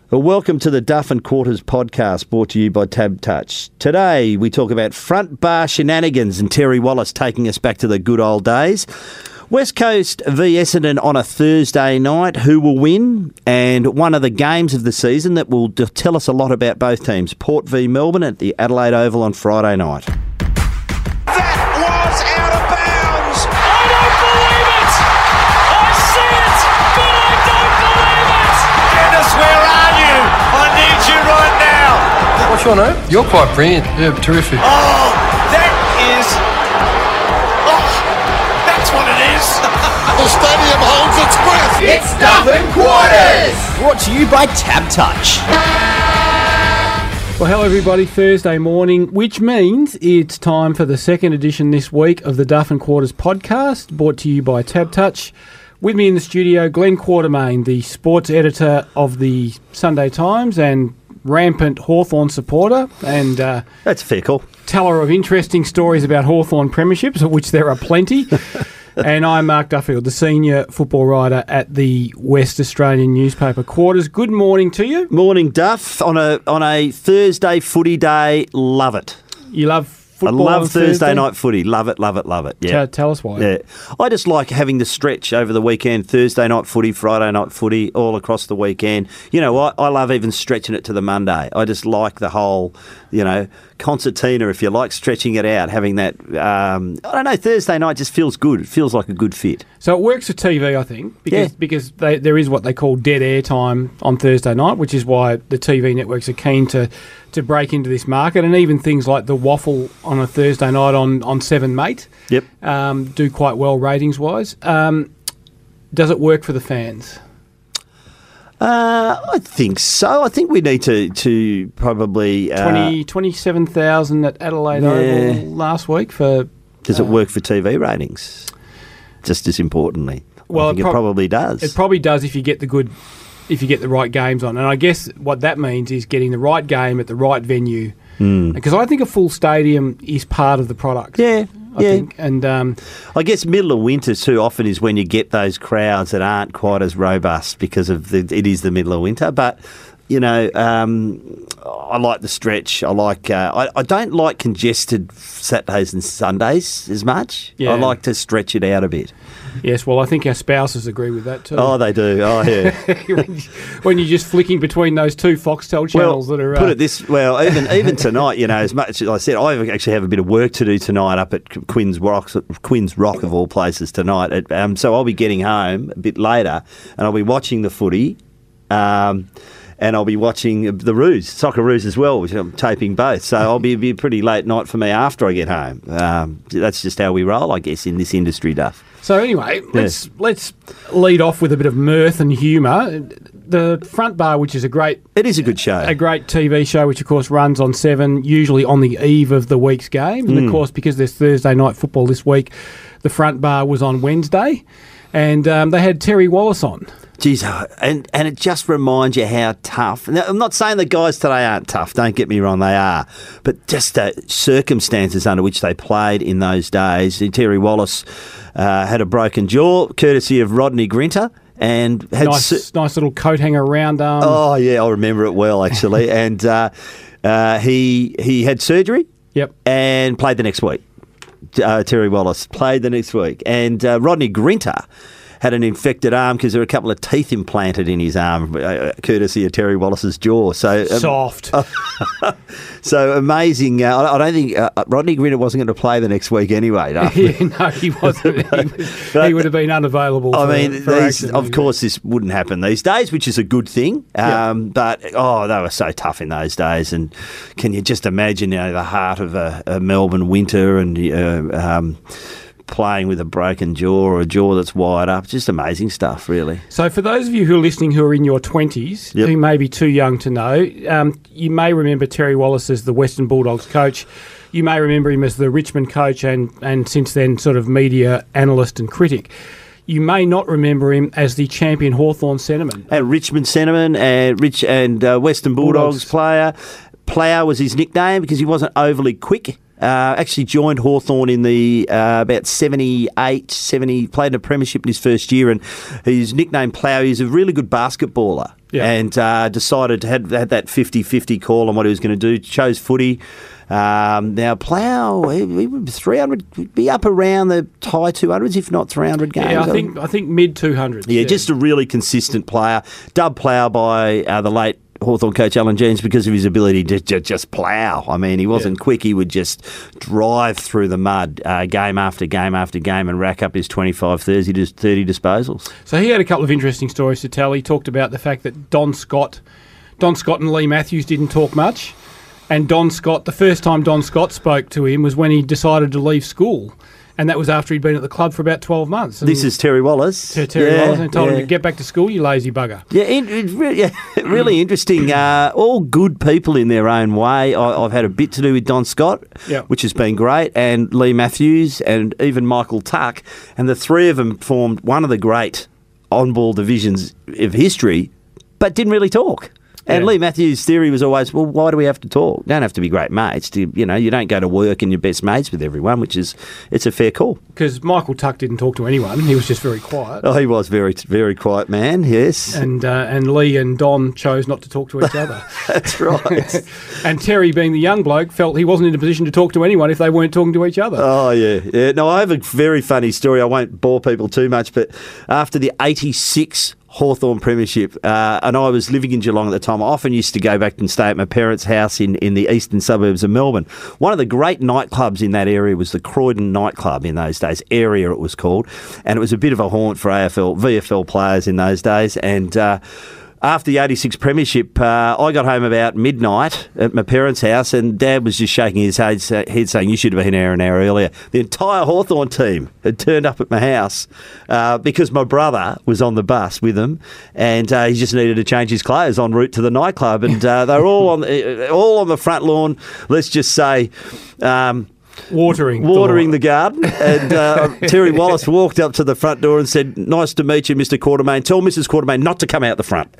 Well, welcome to the Duff and Quarters podcast, brought to you by Tab Touch. Today we talk about front bar shenanigans and Terry Wallace taking us back to the good old days. West Coast v Essendon on a Thursday night. Who will win? And one of the games of the season that will tell us a lot about both teams. Port v Melbourne at the Adelaide Oval on Friday night. That was out of bounds. I don't believe it. I see it, but I don't believe it. Dennis, where are you? I need you right now. What's your name? You're quite brilliant. Yeah, terrific. Oh, that is... Oh, that's what it is. The stadium holds its breath. It's Duff and Quarters! Brought to you by Tab Touch. Well, hello everybody, Thursday morning, which means it's time for the second edition this week of the Duff and Quarters podcast, brought to you by Tab Touch. With me in the studio, Glenn Quartermain, the sports editor of the Sunday Times and rampant Hawthorn supporter, and That's fair call. teller of interesting stories about Hawthorn premierships, of which there are plenty. And I'm Mark Duffield, the senior football writer at the West Australian newspaper Quarters. Good morning to you. Morning, Duff. On a Thursday footy day, love it. You love football? I love on Thursday night footy. Love it, love it, love it. Yeah. Tell us why. Yeah. I just like having the stretch over the weekend, Thursday night footy, Friday night footy, all across the weekend. You know what? I love even stretching it to the Monday. I just like the whole, concertina, if you like, stretching it out, having that, I don't know, Thursday night just feels good. It feels like a good fit. So it works for TV, I think, because there is what they call dead air time on Thursday night, which is why the TV networks are keen to break into this market, and even things like the waffle on a Thursday night on Seven Mate do quite well ratings-wise. Does it work for the fans? I think so. I think we need to probably... 27,000 at Adelaide Oval last week for... Does it work for TV ratings? Just as importantly. Well, I think it probably does. It probably does if you get the right games on. And I guess what that means is getting the right game at the right venue. Because I think a full stadium is part of the product. Yeah. I think. And I guess middle of winter too often is when you get those crowds that aren't quite as robust because of it is the middle of winter. But I like the stretch. I like. I don't like congested Saturdays and Sundays as much. Yeah. I like to stretch it out a bit. Yes, well, I think our spouses agree with that too. Oh, they do. Oh, yeah. when you're just flicking between those two Foxtel channels that are... Put it this... Well, even tonight, as much as I said, I actually have a bit of work to do tonight up at Queen's Rock of all places tonight. So I'll be getting home a bit later and I'll be watching the footy and I'll be watching the Roos, Socceroos as well, which I'm taping both. So I'll be a pretty late night for me after I get home. That's just how we roll, I guess, in this industry, Duff. So anyway, let's lead off with a bit of mirth and humour. The Front Bar, which is It is a good show. A great TV show, which of course runs on 7, usually on the eve of the week's game. And of course, because there's Thursday night football this week, the Front Bar was on Wednesday. And they had Terry Wallace on. Geez, and it just reminds you how tough. Now, I'm not saying the guys today aren't tough, don't get me wrong, they are. But just the circumstances under which they played in those days. Terry Wallace had a broken jaw, courtesy of Rodney Grinter. And had nice little coat hanger round arm. Oh, yeah, I remember it well, actually. And he had surgery and played the next week. Terry Wallace played the next week. And Rodney Grinter had an infected arm because there were a couple of teeth implanted in his arm, courtesy of Terry Wallace's jaw. So soft. So amazing. I don't think Rodney Grinter wasn't going to play the next week anyway. No, he wasn't. He would have been unavailable. Of course, this wouldn't happen these days, which is a good thing. But, they were so tough in those days. And can you just imagine the heart of a Melbourne winter and playing with a broken jaw or a jaw that's wired up. Just amazing stuff, really. So for those of you who are listening who are in your 20s, who may be too young to know, you may remember Terry Wallace as the Western Bulldogs coach. You may remember him as the Richmond coach and since then sort of media analyst and critic. You may not remember him as the champion Hawthorn centreman. Richmond centreman and Western Bulldogs player. Plough was his nickname because he wasn't overly quick. Actually joined Hawthorn in the about 78, 70, played in a premiership in his first year, and he's nicknamed Plough. He's a really good basketballer. Yeah. And decided to had that 50-50 call on what he was going to do. Chose footy. Now Plough, he would 300, would be up around the high 200s, if not 300 games. Yeah, I think mid 200s. Yeah, just a really consistent player. Dubbed Plough by the late Hawthorn coach Alan Jeans because of his ability to just plough. I mean, he wasn't quick. He would just drive through the mud game after game after game and rack up his 25, 30 disposals. So he had a couple of interesting stories to tell. He talked about the fact that Don Scott and Lee Matthews didn't talk much. And Don Scott, the first time Don Scott spoke to him was when he decided to leave school. And that was after he'd been at the club for about 12 months. And this is Terry Wallace. Terry Wallace, and told him to get back to school, you lazy bugger. Yeah, really interesting. All good people in their own way. I've had a bit to do with Don Scott, which has been great, and Lee Matthews and even Michael Tuck. And the three of them formed one of the great on-ball divisions of history, but didn't really talk. And Lee Matthews' theory was always, well, why do we have to talk? You don't have to be great mates. You don't go to work and you're best mates with everyone, it's a fair call. Because Michael Tuck didn't talk to anyone. He was just very quiet. Oh, he was very, very quiet man, yes. And Lee and Don chose not to talk to each other. That's right. And Terry, being the young bloke, felt he wasn't in a position to talk to anyone if they weren't talking to each other. Oh, yeah. No, I have a very funny story. I won't bore people too much, but after the 86 Hawthorn Premiership, and I was living in Geelong at the time. I often used to go back and stay at my parents' house in the eastern suburbs of Melbourne. One of the great nightclubs in that area was the Croydon Nightclub in those days, Area it was called, and it was a bit of a haunt for VFL players in those days, and after the 86 Premiership, I got home about midnight at my parents' house and Dad was just shaking his head saying, you should have been an hour earlier. The entire Hawthorn team had turned up at my house because my brother was on the bus with them and he just needed to change his clothes en route to the nightclub. And they were all on the front lawn, let's just say... Watering the garden. And Terry Wallace walked up to the front door and said, nice to meet you, Mr. Quartermain. Tell Mrs. Quartermain not to come out the front.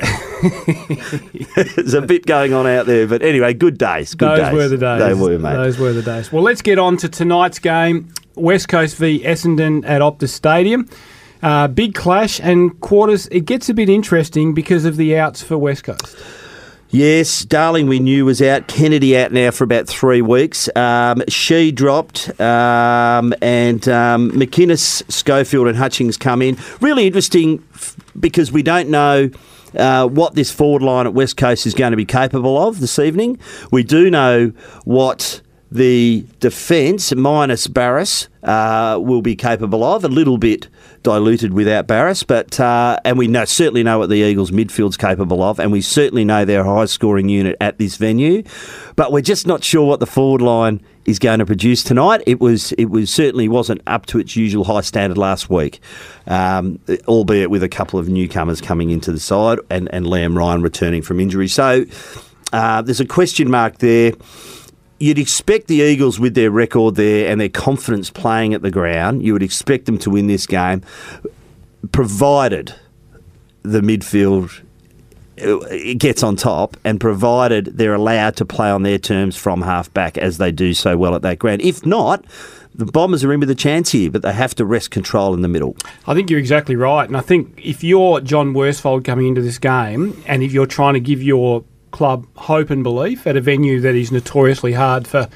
There's a bit going on out there. But anyway, good days. Those were the days. They were, mate. Those were the days. Well, let's get on to tonight's game. West Coast v Essendon at Optus Stadium. Big clash and Quarters. It gets a bit interesting because of the outs for West Coast. Yes, Darling we knew was out. Kennedy out now for about 3 weeks. She dropped and McInnes, Schofield and Hutchings come in. Really interesting because we don't know what this forward line at West Coast is going to be capable of this evening. We do know what the defence, minus Barrass, will be capable of. A little bit diluted without Barrass, but and we certainly know what the Eagles' midfield's capable of, and we certainly know their high-scoring unit at this venue. But we're just not sure what the forward line is going to produce tonight. It certainly wasn't up to its usual high standard last week, albeit with a couple of newcomers coming into the side and Liam Ryan returning from injury. So there's a question mark there. You'd expect the Eagles, with their record there and their confidence playing at the ground, you would expect them to win this game, provided the midfield it gets on top and provided they're allowed to play on their terms from half-back as they do so well at that ground. If not, the Bombers are in with a chance here, but they have to wrest control in the middle. I think you're exactly right. And I think if you're John Worsfold coming into this game and if you're trying to give your club hope and belief at a venue that is notoriously hard for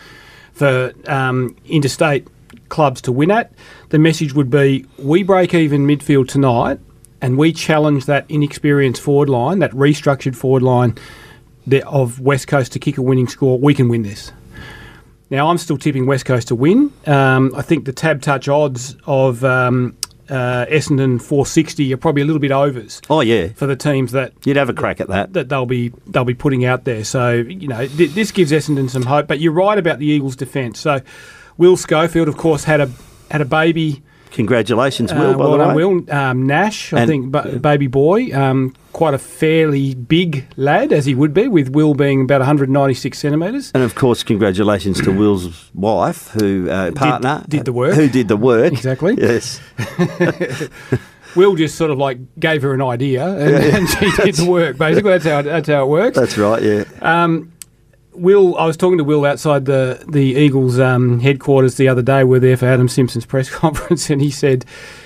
interstate clubs to win at, the message would be we break even midfield tonight and we challenge that inexperienced forward line, that restructured forward line of West Coast to kick a winning score. We can win this. Now, I'm still tipping West Coast to win. I think the tab touch odds of Essendon 460 are probably a little bit overs. Oh yeah, for the teams that you'd have a crack at that they'll be putting out there. So this gives Essendon some hope. But you're right about the Eagles' defence. So Will Schofield, of course, had a baby. Congratulations, Will. By well the done, way, Will. Nash, I think, baby boy. Quite a fairly big lad, as he would be, with Will being about 196 centimetres. And of course, congratulations to Will's wife, who partner did the work. Who did the work? Exactly. Yes. Will just sort of gave her an idea, and she did the work. Basically, that's how it works. That's right. Yeah. Will, I was talking to Will outside the Eagles headquarters the other day. We're there for Adam Simpson's press conference, and he said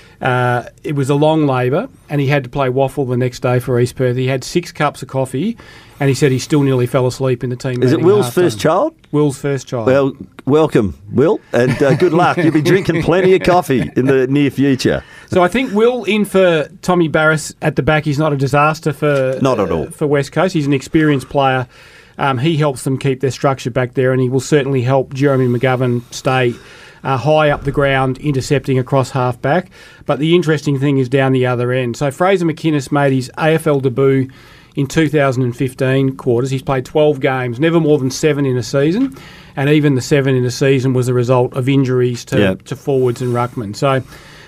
it was a long labour, and he had to play waffle the next day for East Perth. He had 6 cups of coffee, and he said he still nearly fell asleep in the team. Is it Will's first child? Will's first child. Well, welcome, Will, and good luck. You'll be drinking plenty of coffee in the near future. So I think Will in for Tommy Barras at the back. He's not a disaster for not at all for West Coast. He's an experienced player. He helps them keep their structure back there, and he will certainly help Jeremy McGovern stay high up the ground, intercepting across half-back. But the interesting thing is down the other end. So Fraser McInnes made his AFL debut in 2015 quarters. He's played 12 games, never more than 7 in a season, and even the 7 in a season was a result of injuries to forwards and ruckmen. So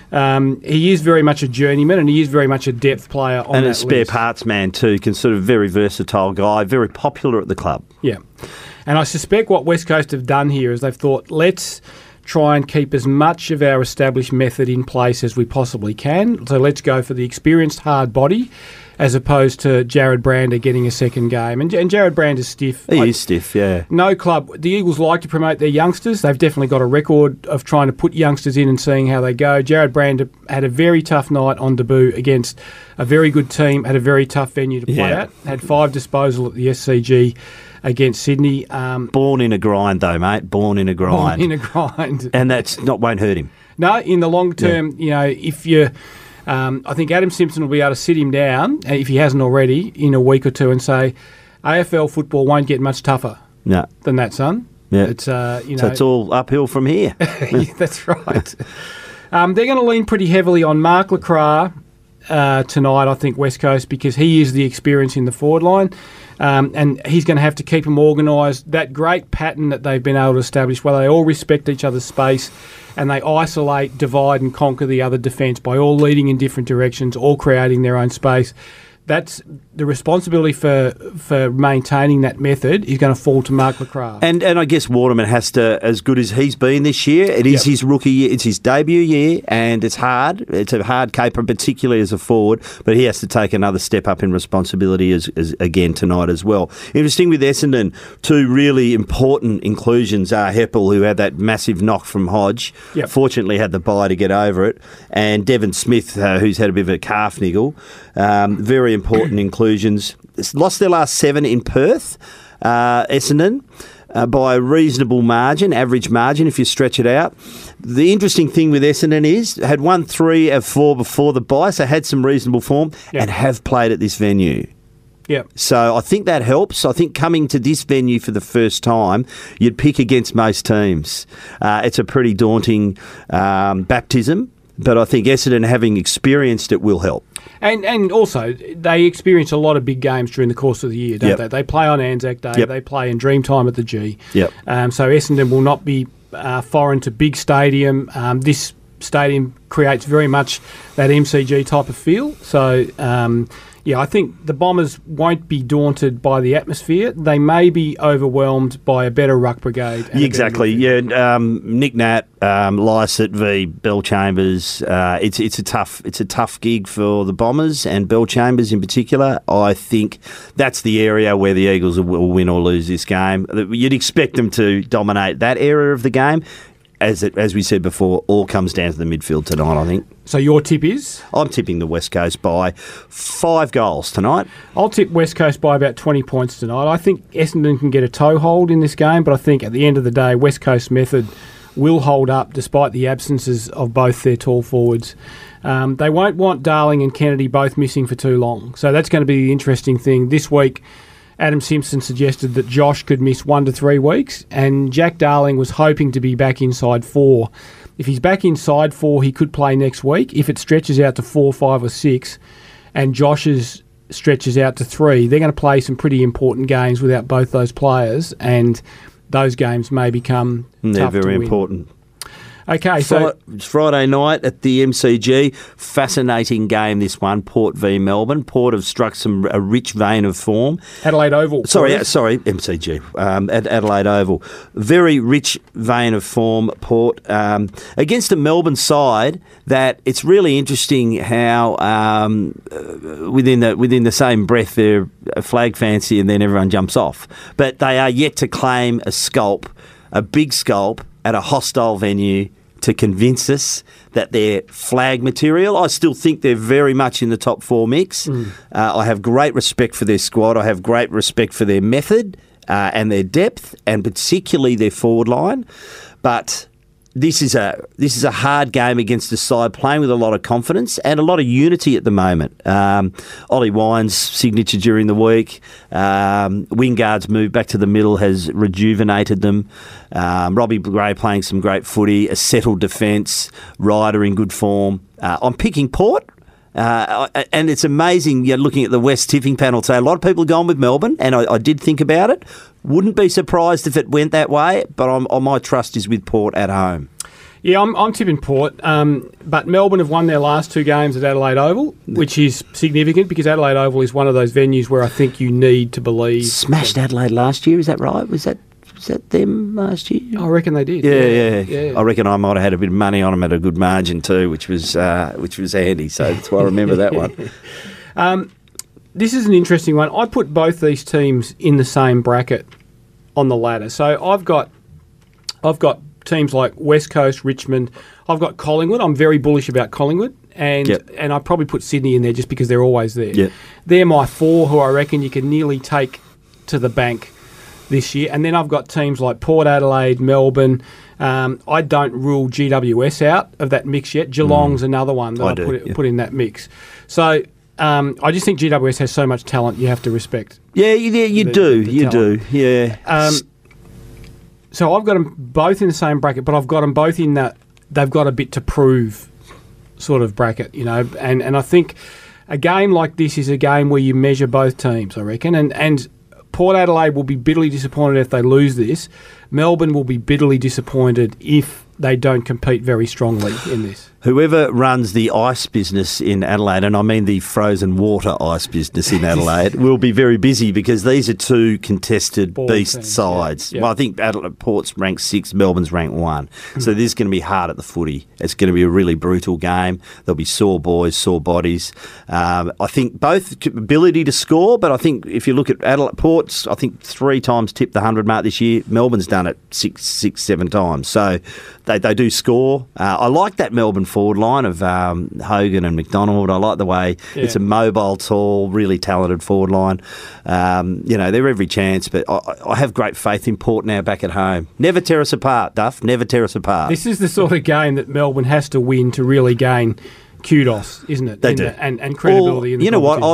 he is very much a journeyman, and he is very much a depth player on and that a spare list. parts man too, considered a very versatile guy, very popular at the club. Yeah. And I suspect what West Coast have done here is they've thought, let's try and keep as much of our established method in place as we possibly can. So let's go for the experienced hard body as opposed to Jared Brander getting a second game. And Jared Brander's stiff. He is stiff, yeah. No club. The Eagles like to promote their youngsters. They've definitely got a record of trying to put youngsters in and seeing how they go. Jared Brander had a very tough night on debut against a very good team, had a very tough venue to play at, had 5 disposal at the SCG against Sydney. Born in a grind, though, mate. Born in a grind. Born in a grind. And that's not won't hurt him. No, in the long term, you know, if you... I think Adam Simpson will be able to sit him down, if he hasn't already, in a week or two and say, AFL football won't get much tougher than that, son. Yeah. It's, so it's all uphill from here. Yeah, that's right. They're going to lean pretty heavily on Mark Lacroix tonight, I think, West Coast, because he is the experience in the forward line. And he's going to have to keep them organised. That great pattern that they've been able to establish where they all respect each other's space and they isolate, divide and conquer the other defence by all leading in different directions, all creating their own space. That's the responsibility for maintaining that method is going to fall to Mark Lacroix. And I guess Waterman has to, as good as he's been this year, it is his rookie year, it's his debut year, and it's hard. It's a hard caper, particularly as a forward, but he has to take another step up in responsibility as again tonight as well. Interesting with Essendon, 2 really important inclusions are Heppel, who had that massive knock from Hodge, fortunately had the bye to get over it, and Devon Smith, who's had a bit of a calf niggle. Very important inclusions. Lost their last 7 in Perth, Essendon, by a reasonable margin, average margin if you stretch it out. The interesting thing with Essendon is had won 3 of 4 before the bye, so had some reasonable form and have played at this venue. Yeah. So I think that helps. I think coming to this venue for the first time, you'd pick against most teams. It's a pretty daunting baptism, but I think Essendon, having experienced it, will help. And also, they experience a lot of big games during the course of the year, don't they? They play on Anzac Day. They play in Dreamtime at the G. So Essendon will not be foreign to big stadium. This stadium creates very much that MCG type of feel. So, I think the Bombers won't be daunted by the atmosphere. They may be overwhelmed by a better ruck brigade. Exactly. Nick Nat, Lysett v Bell Chambers. It's a tough gig for the Bombers and Bell Chambers in particular. I think that's the area where the Eagles will win or lose this game. You'd expect them to dominate that area of the game. As we said before, all comes down to the midfield tonight, I think. So your tip is? I'm tipping the West Coast by 5 goals tonight. I'll tip West Coast by about 20 points tonight. I think Essendon can get a toehold in this game, but I think at the end of the day, West Coast method will hold up despite the absences of both their tall forwards. They won't want Darling and Kennedy both missing for too long. So that's going to be the interesting thing. This week, Adam Simpson suggested that Josh could miss 1 to 3 weeks, and Jack Darling was hoping to be back inside 4. If he's back inside 4, he could play next week. If it stretches out to 4, 5 or 6, and Josh's stretches out to 3, they're going to play some pretty important games without both those players, and those games may become tough to win. They're very important. Okay, so Friday night at the MCG. Fascinating game, this one. Port v Melbourne. Port have struck a rich vein of form. Adelaide Oval. Sorry, MCG. At Adelaide Oval. Very rich vein of form, Port. Against a Melbourne side that it's really interesting how within the same breath they're a flag fancy and then everyone jumps off. But they are yet to claim a big scalp at a hostile venue to convince us that they're flag material. I still think they're very much in the top 4 mix. I have great respect for their squad. I have great respect for their method and their depth, and particularly their forward line. But this is a hard game against a side playing with a lot of confidence and a lot of unity at the moment. Ollie Wine's signature during the week, Wingard's move back to the middle has rejuvenated them. Robbie Gray playing some great footy, a settled defence, Ryder in good form. I'm picking Port. And it's amazing, looking at the West tipping panel today, a lot of people are going with Melbourne, and I did think about it. Wouldn't be surprised if it went that way, but my trust is with Port at home. Yeah, I'm tipping Port, but Melbourne have won their last 2 games at Adelaide Oval, which is significant because Adelaide Oval is one of those venues where I think you need to believe. Smashed Adelaide last year, is that right? Was that them last year? I reckon they did. Yeah. I reckon I might have had a bit of money on them at a good margin too, which was handy. So that's why I remember that one. This is an interesting one. I put both these teams in the same bracket on the ladder. So I've got teams like West Coast, Richmond. I've got Collingwood. I'm very bullish about Collingwood. And I probably put Sydney in there just because they're always there. Yep. They're my 4 who I reckon you can nearly take to the bank this year. And then I've got teams like Port Adelaide, Melbourne. I don't rule GWS out of that mix yet. Geelong's another one that I put in that mix. So I just think GWS has so much talent you have to respect. Yeah, you do. Yeah. So I've got them both in the same bracket, but I've got them both in that they've got a bit to prove sort of bracket, and I think a game like this is a game where you measure both teams, I reckon, and Port Adelaide will be bitterly disappointed if they lose this. Melbourne will be bitterly disappointed if they don't compete very strongly in this. Whoever runs the ice business in Adelaide, and I mean the frozen water ice business in Adelaide, will be very busy because these are 2 contested beast sides. Yeah. Well, I think Port's ranked 6, Melbourne's ranked 1. So this is going to be hard at the footy. It's going to be a really brutal game. There'll be sore boys, sore bodies. I think both ability to score, but I think if you look at Adelaide, Port's, I think 3 times tipped the 100 mark this year. Melbourne's done it 6, 7 times. So they do score. I like that Melbourne forward line of Hogan and McDonald. I like the way it's a mobile, tall, really talented forward line. They're every chance, but I have great faith in Port now back at home. Never tear us apart, Duff. Never tear us apart. This is the sort of game that Melbourne has to win to really gain kudos, isn't it? They do. And credibility in the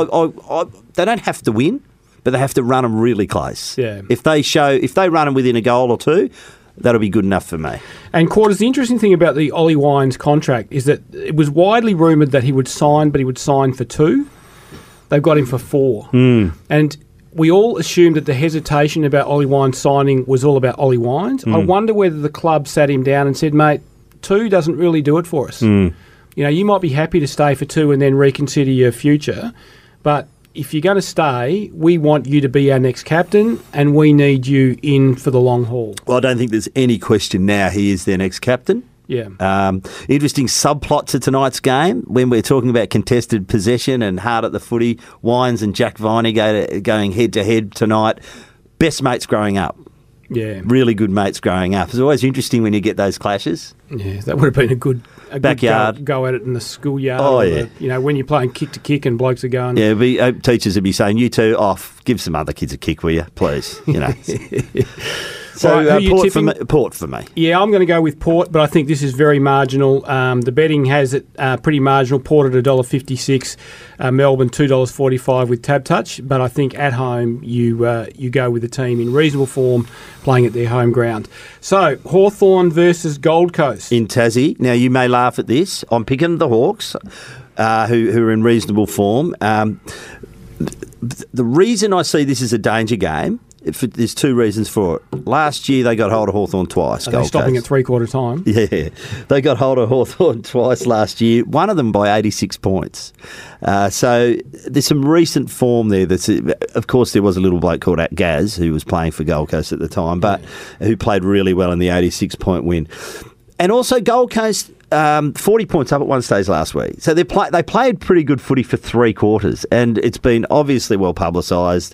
what? They don't have to win, but they have to run them really close. Yeah. If they run them within a goal or 2, that'll be good enough for me. And Quarters, the interesting thing about the Ollie Wines contract is that it was widely rumoured that he would sign, but he would sign for 2. They've got him for 4. And we all assumed that the hesitation about Ollie Wines signing was all about Ollie Wines. I wonder whether the club sat him down and said, mate, 2 doesn't really do it for us. You might be happy to stay for 2 and then reconsider your future, but if you're going to stay, we want you to be our next captain and we need you in for the long haul. Well, I don't think there's any question now he is their next captain. Yeah. Interesting subplot to tonight's game when we're talking about contested possession and hard at the footy. Wines and Jack Viney going head-to-head tonight. Best mates growing up. Yeah. Really good mates growing up. It's always interesting when you get those clashes. Yeah, that would have been a good backyard. Go at it in the schoolyard. Oh, yeah. When you're playing kick to kick and blokes are going. Yeah, teachers would be saying, you two off, give some other kids a kick, will you? Please. So right, Port for me. Yeah, I'm going to go with Port, but I think this is very marginal. The betting has it pretty marginal. Port at $1.56, Melbourne $2.45 with Tab Touch. But I think at home you go with the team in reasonable form, playing at their home ground. So Hawthorn versus Gold Coast in Tassie. Now you may laugh at this. I'm picking the Hawks, who are in reasonable form. The reason I see this as a danger game there's two reasons for it. Last year, they got hold of Hawthorn twice. Are they stopping Coast. at three-quarter time? Yeah, they got hold of Hawthorn twice last year, one of them by 86 points. So there's some recent form there. Of course, there was a little bloke called Gaz who was playing for Gold Coast at the time, but who played really well in the 86-point win. And also Gold Coast, 40 points up at one stage last week. So they played pretty good footy for three quarters, and it's been obviously well publicised.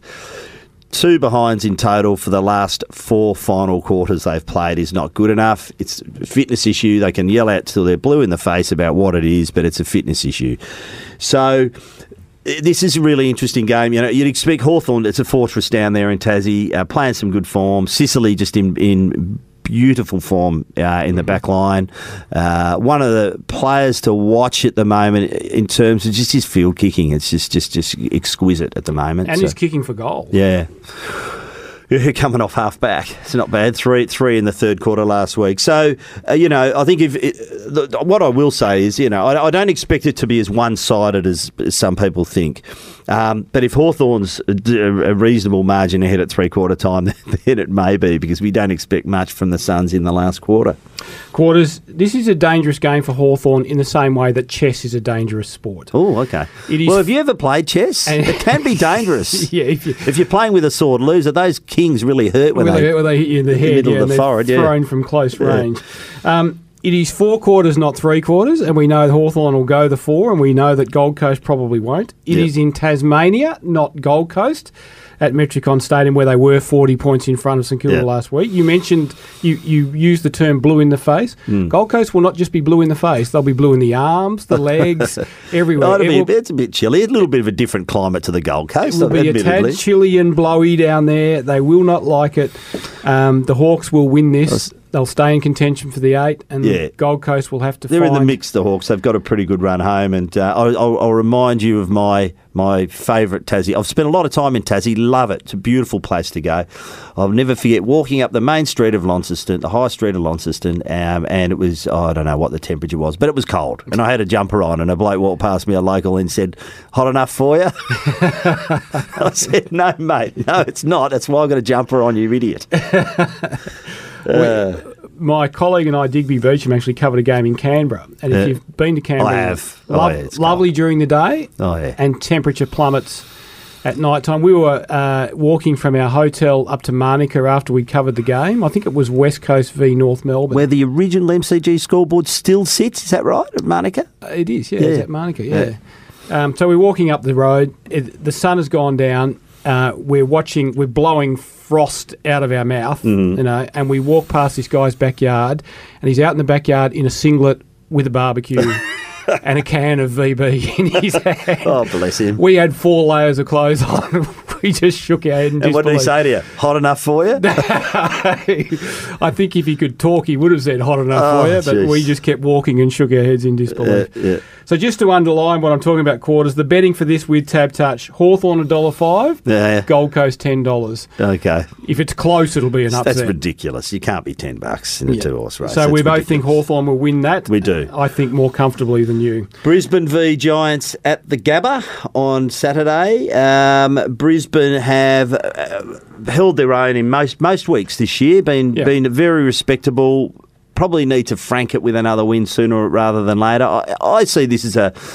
2 behinds in total for the last 4 final quarters they've played is not good enough. It's a fitness issue. They can yell out till they're blue in the face about what it is, but it's a fitness issue. So this is a really interesting game. You know, you'd expect Hawthorn, it's a fortress down there in Tassie, playing some good form. Sicily just in beautiful form in the back line. One of the players to watch at the moment in terms of just his field kicking. It's just exquisite at the moment. And he's kicking for goal. Yeah. Coming off half back. It's not bad. Three in the third quarter last week. So, I think what I will say is, I don't expect it to be as one-sided as some people think. But if Hawthorn's a reasonable margin ahead at three-quarter time, then it may be, because we don't expect much from the Suns in the last quarter. Quarters, this is a dangerous game for Hawthorn in the same way that chess is a dangerous sport. Oh, okay. Well, have you ever played chess? It can be dangerous. Yeah, if you're playing with a sword loser, those kings really hurt when they hit you in the head, middle of the forehead, thrown from close range. It is 4 quarters, not 3 quarters, and we know Hawthorn will go the 4, and we know that Gold Coast probably won't. It is in Tasmania, not Gold Coast, at Metricon Stadium, where they were 40 points in front of St Kilda last week. You mentioned, you used the term blue in the face. Gold Coast will not just be blue in the face, they'll be blue in the arms, the legs, everywhere. It's a bit chilly, a little bit of a different climate to the Gold Coast. It will be a tad chilly and blowy down there. They will not like it. The Hawks will win this. They'll stay in contention for the 8, and Gold Coast will have to They're in the mix, the Hawks. They've got a pretty good run home, and I'll remind you of my favourite Tassie. I've spent a lot of time in Tassie, love it. It's a beautiful place to go. I'll never forget walking up the main street of Launceston, the high street of Launceston, and it was, I don't know what the temperature was, but it was cold, and I had a jumper on, and a bloke walked past me, a local, and said, "Hot enough for you?" I said, "No, mate, no, it's not. That's why I've got a jumper on, you idiot." My colleague and I, Digby Beecham, actually covered a game in Canberra. And if you've been to Canberra, I have. Lovely during the day, and temperature plummets at night time. We were walking from our hotel up to Manuka after we covered the game. I think it was West Coast v North Melbourne. Where the original MCG scoreboard still sits, is that right, at Manuka? It is, it's at Manuka, so we're walking up the road. The sun has gone down. We're blowing frost out of our mouth, and we walk past this guy's backyard, and he's out in the backyard in a singlet with a barbecue and a can of VB in his hand. Oh, bless him. We had 4 layers of clothes on. We just shook our head and what did he say to you? Hot enough for you? I think if he could talk, he would have said hot enough for you, but we just kept walking and shook our heads in disbelief. So just to underline what I'm talking about, quarters, the betting for this with Tab Touch, Hawthorn $1.05, Gold Coast $10. Okay. If it's close, it'll be an upset. That's ridiculous. You can't be $10 in a 2-horse race. So we both think Hawthorn will win that. We do. I think more comfortably than you. Brisbane v Giants at the Gabba on Saturday. Brisbane have held their own in most weeks this year, been very respectable. Probably need to frank it with another win sooner rather than later. I see this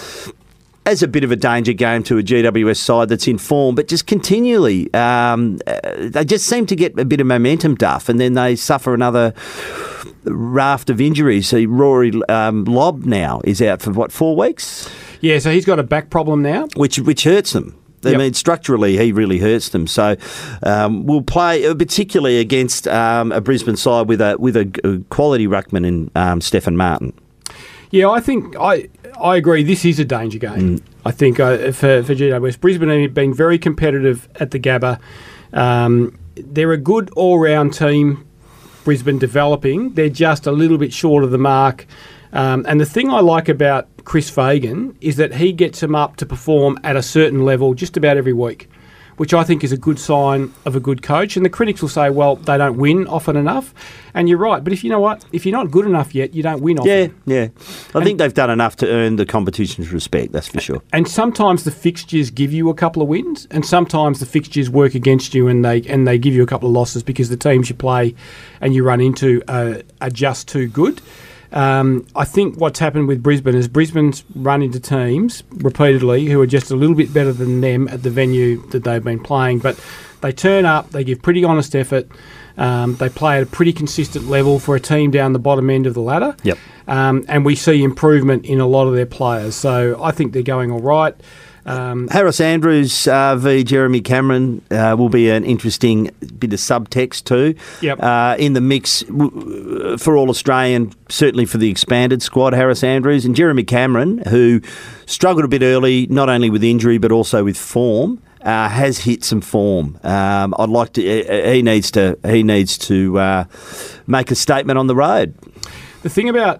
as a bit of a danger game to a GWS side that's in form, but just continually, they just seem to get a bit of momentum duff, and then they suffer another raft of injuries. So Rory Lobb now is out for 4 weeks? Yeah, so he's got a back problem now, which hurts them. I mean, structurally, he really hurts them. So we'll play particularly against a Brisbane side with a quality ruckman in Stephen Martin. Yeah, I think I agree. This is a danger game. I think for GWS. Brisbane have been very competitive at the Gabba. They're a good all-round team, Brisbane developing. They're just a little bit short of the mark. And the thing I like about Chris Fagan is that he gets them up to perform at a certain level just about every week. which I think is a good sign of a good coach. And the critics will say, well, they don't win often enough. And you're right. But if you know what? If you're not good enough yet, you don't win often. Yeah. I think they've done enough to earn the competition's respect, that's for sure. And sometimes the fixtures give you a couple of wins, and sometimes the fixtures work against you and they give you a couple of losses because the teams you play and you run into are just too good. I think what's happened with Brisbane is Brisbane's run into teams repeatedly who are just a little bit better than them at the venue that they've been playing, but they turn up, they give pretty honest effort, they play at a pretty consistent level for a team down the bottom end of the ladder, and we see improvement in a lot of their players, so I think they're going all right. Harris Andrews v Jeremy Cameron will be an interesting bit of subtext too. In the mix for All Australian, certainly for the expanded squad, Harris Andrews and Jeremy Cameron, who struggled a bit early, not only with injury but also with form. Has hit some form. I'd like to. He needs to make a statement on the road. The thing about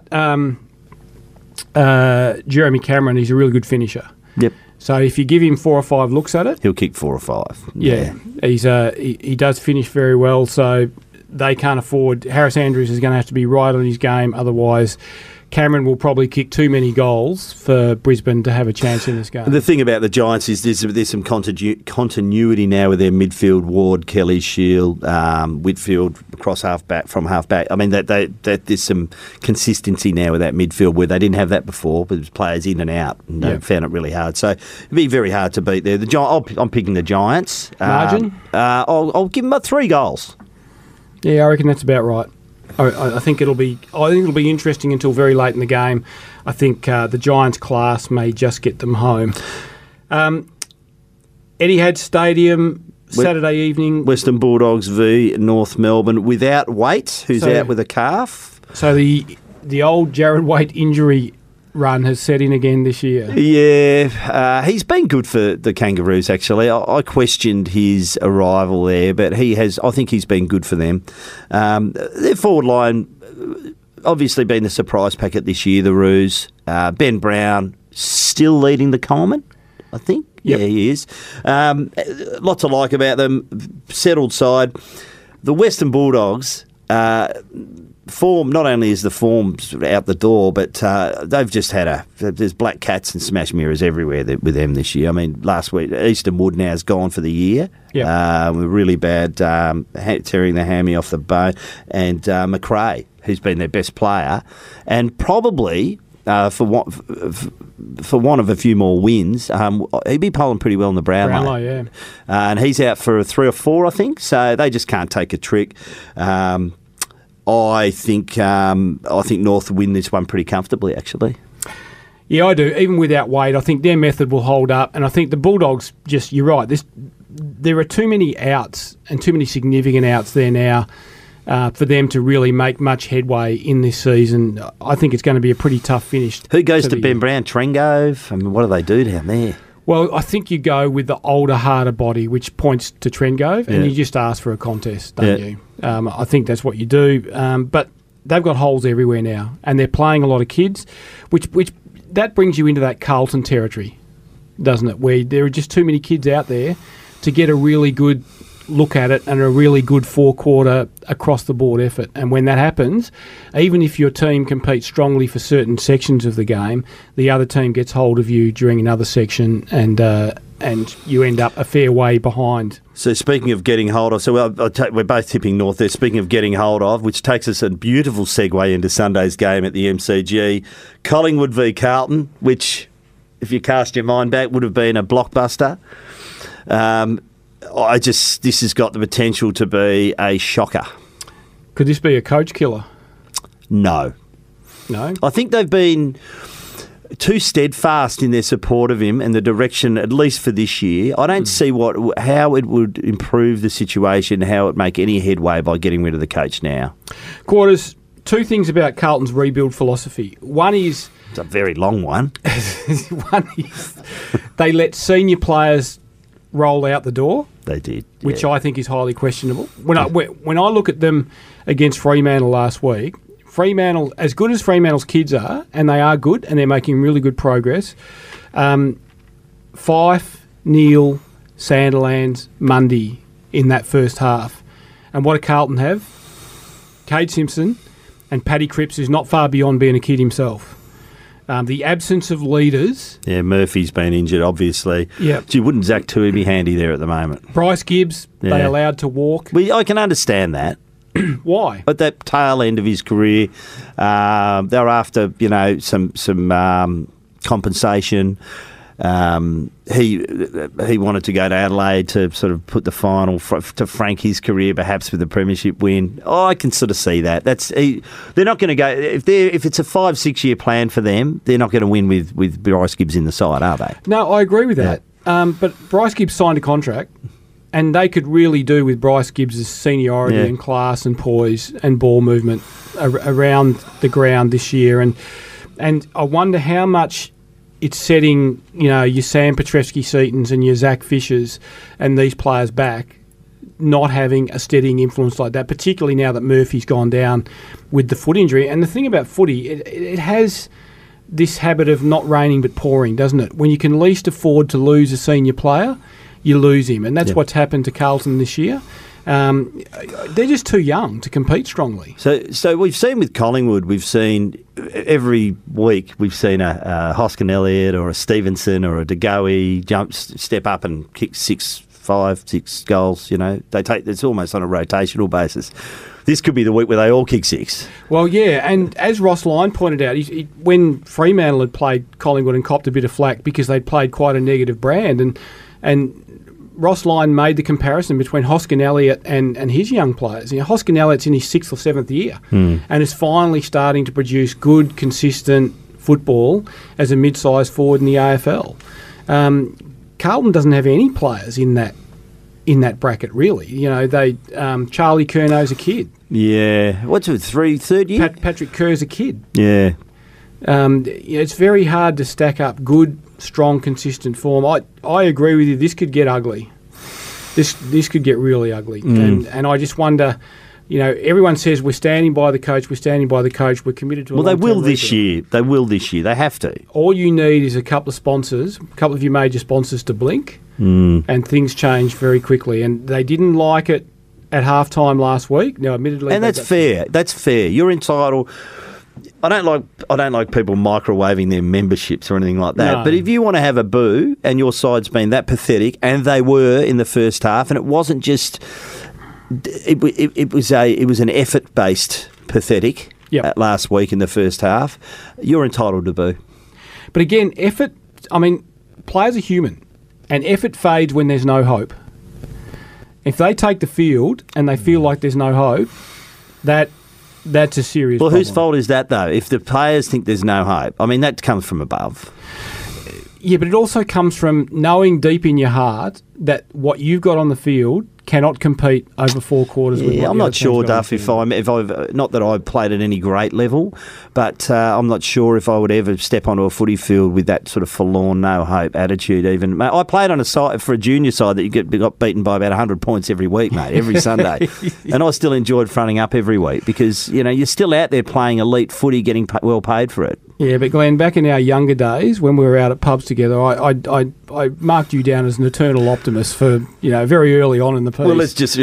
Jeremy Cameron, he's a really good finisher. Yep. So if you give him 4 or 5 looks at it, he'll kick 4 or 5. Yeah, he does finish very well. So they can't afford. Harris Andrews is going to have to be right on his game, otherwise Cameron will probably kick too many goals for Brisbane to have a chance in this game. The thing about the Giants is there's some continuity now with their midfield. Ward, Kelly, Shield, Whitfield across halfback from halfback. I mean that there's some consistency now with that midfield where they didn't have that before. But there's players in and out, and they found it really hard. So it'd be very hard to beat there. I'm picking the Giants. Margin? I'll give them 3 goals. Yeah, I reckon that's about right. I think it'll be interesting until very late in the game. I think the Giants' class may just get them home. Etihad Stadium, Saturday evening. Western Bulldogs v North Melbourne without Waite, who's out with a calf. So the old Jared Waite injury run has set in again this year. Yeah, he's been good for the Kangaroos, actually. I questioned his arrival there, but I think he's been good for them. Their forward line, obviously been the surprise packet this year, the Roos. Ben Brown still leading the Coleman, I think. Yep. Yeah, he is. Lots to like about them. Settled side. The Western Bulldogs... form, not only is the form out the door, but they've just had there's black cats and smash mirrors everywhere with them this year. I mean, last week, Easton Wood now's gone for the year. Really bad, tearing the hammy off the bone. And McRae, who's been their best player, and probably... for one of a few more wins, he'd be polling pretty well in the Brownlow. Yeah. And he's out for 3 or 4, I think. So they just can't take a trick. I think North will win this one pretty comfortably, actually. Yeah, I do. Even without Wade, I think their method will hold up. And I think the Bulldogs, you're right, there are too many outs and too many significant outs there now for them to really make much headway in this season. I think it's going to be a pretty tough finish. Who goes to Ben Brown? Trengove? I mean, what do they do down there? Well, I think you go with the older, harder body, which points to Trengove, and you just ask for a contest, don't you? I think that's what you do. But they've got holes everywhere now, and they're playing a lot of kids, which that brings you into that Carlton territory, doesn't it? Where there are just too many kids out there to get a really good look at it and a really good 4-quarter across-the-board effort. And when that happens, even if your team competes strongly for certain sections of the game, the other team gets hold of you during another section and you end up a fair way behind. So speaking of getting hold of, we're both tipping North there. Speaking of getting hold of, which takes us a beautiful segue into Sunday's game at the MCG, Collingwood v Carlton, which, if you cast your mind back, would have been a blockbuster. This has got the potential to be a shocker. Could this be a coach killer? No. I think they've been too steadfast in their support of him and the direction, at least for this year. I don't see how it would improve the situation, how it would make any headway by getting rid of the coach now. Quarters, 2 things about Carlton's rebuild philosophy. One is... It's a very long one. One is they let senior players roll out the door. They did, which I think is highly questionable. When I look at them against Fremantle last week, Fremantle, as good as Fremantle's kids are, and they are good, and they're making really good progress. Fife, Neal, Sandilands, Mundy in that first half. And what do Carlton have? Cade Simpson and Paddy Cripps, who's not far beyond being a kid himself. The absence of leaders. Yeah, Murphy's been injured, obviously. Yeah. Gee, wouldn't Zach Tui be handy there at the moment? Bryce Gibbs, they allowed to walk. Well, I can understand that. Why? At that tail end of his career, they were after, some compensation. He wanted to go to Adelaide to sort of put the final to frank his career, perhaps with a premiership win. Oh, I can sort of see that. They're not going to go if it's a 5-6 year plan for them. They're not going to win with Bryce Gibbs in the side, are they? No, I agree with that. But Bryce Gibbs signed a contract, and they could really do with Bryce Gibbs' seniority and class and poise and ball movement around the ground this year. And I wonder how much it's setting, your Sam Petrevski-Seatons and your Zach Fishers and these players back, not having a steadying influence like that, particularly now that Murphy's gone down with the foot injury. And the thing about footy, it has this habit of not raining but pouring, doesn't it? When you can least afford to lose a senior player, you lose him. And that's what's happened to Carlton this year. They're just too young to compete strongly. So we've seen with Collingwood, every week we've seen a Hoskin Elliott or a Stevenson or a De Goey step up and kick 5-6 goals. It's almost on a rotational basis. This could be the week where they all kick 6. Well, yeah, and as Ross Lyon pointed out, when Fremantle had played Collingwood and copped a bit of flack because they'd played quite a negative brand, and Ross Lyon made the comparison between Hoskin Elliott and his young players. Hoskin Elliott's in his 6th or 7th year and is finally starting to produce good, consistent football as a mid-sized forward in the AFL. Carlton doesn't have any players in that bracket, really. Charlie Curnow's a kid. Yeah. What's it, third year? Patrick Kerr's a kid. Yeah. It's very hard to stack up good, strong, consistent form. I agree with you. This could get ugly. This could get really ugly. And I just wonder, everyone says we're standing by the coach, we're committed to a they will this rebuild. year. They will this year. They have to. All you need is a couple of sponsors, a couple of your major sponsors to blink, and things change very quickly. And they didn't like it at halftime last week. Now, admittedly, and that's fair. That's fair. You're entitled. I don't like people microwaving their memberships or anything like that. No. But if you want to have a boo and your side's been that pathetic, and they were in the first half, and it wasn't just it was an effort based pathetic last week in the first half. You're entitled to boo. But again, effort. I mean, players are human, and effort fades when there's no hope. If they take the field and they feel like there's no hope, that's a serious problem. Whose fault is that, though? If the players think there's no hope, I mean, that comes from above. Yeah, but it also comes from knowing deep in your heart that what you've got on the field cannot compete over 4 quarters. With I'm not sure, Duff. If I've not that I've played at any great level, but I'm not sure if I would ever step onto a footy field with that sort of forlorn, no hope attitude. Even I played on a side for a junior side that got beaten by about 100 points every week, mate, every Sunday, and I still enjoyed fronting up every week because you're still out there playing elite footy, getting well paid for it. Yeah, but Glenn, back in our younger days when we were out at pubs together, I marked you down as an eternal optimist for very early on in the piece. Well, let's just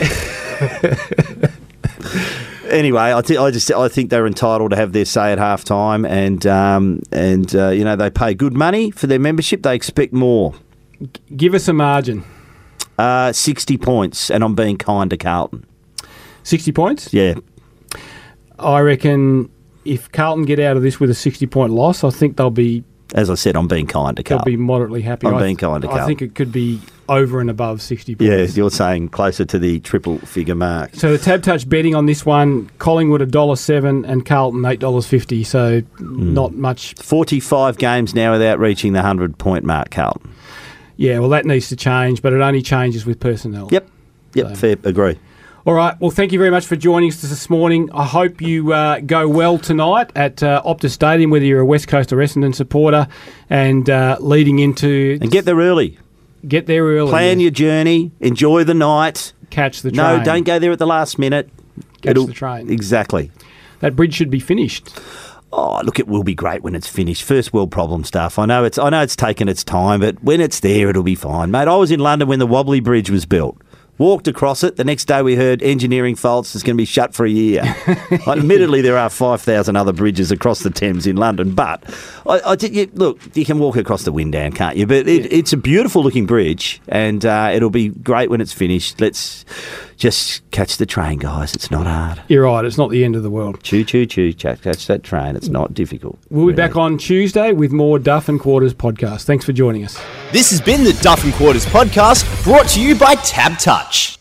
anyway. I think they're entitled to have their say at half time, and they pay good money for their membership. They expect more. Give us a margin. 60 points, and I'm being kind to Carlton. 60 points? Yeah, I reckon. If Carlton get out of this with a 60-point loss, I think they'll be... As I said, I'm being kind to Carlton. They'll be moderately happy. I'm being kind to Carlton. I think it could be over and above 60 points. Yeah, you're saying closer to the triple-figure mark. So the Tab Touch betting on this one, Collingwood $1.07 and Carlton $8.50, so not much. 45 games now without reaching the 100-point mark, Carlton. Yeah, well, that needs to change, but it only changes with personnel. Yep, fair, agree. All right. Well, thank you very much for joining us this morning. I hope you go well tonight at Optus Stadium, whether you're a West Coast or Essendon supporter, and leading into... And get there early. Get there early. Plan your journey. Enjoy the night. Catch the train. No, don't go there at the last minute. Catch the train. Exactly. That bridge should be finished. Oh, look, it will be great when it's finished. First world problem stuff. I know it's taken its time, but when it's there, it'll be fine, mate. I was in London when the Wobbly Bridge was built. Walked across it. The next day we heard engineering faults. It's going to be shut for a year. Admittedly, there are 5,000 other bridges across the Thames in London, but look, you can walk across the Windan, can't you? But it's a beautiful looking bridge, and it'll be great when it's finished. Let's just catch the train, guys. It's not hard. You're right. It's not the end of the world. Choo, choo, choo. Catch that train. It's not difficult. We'll be back on Tuesday with more Duff and Quarters podcast. Thanks for joining us. This has been the Duff and Quarters podcast, brought to you by Tab Touch.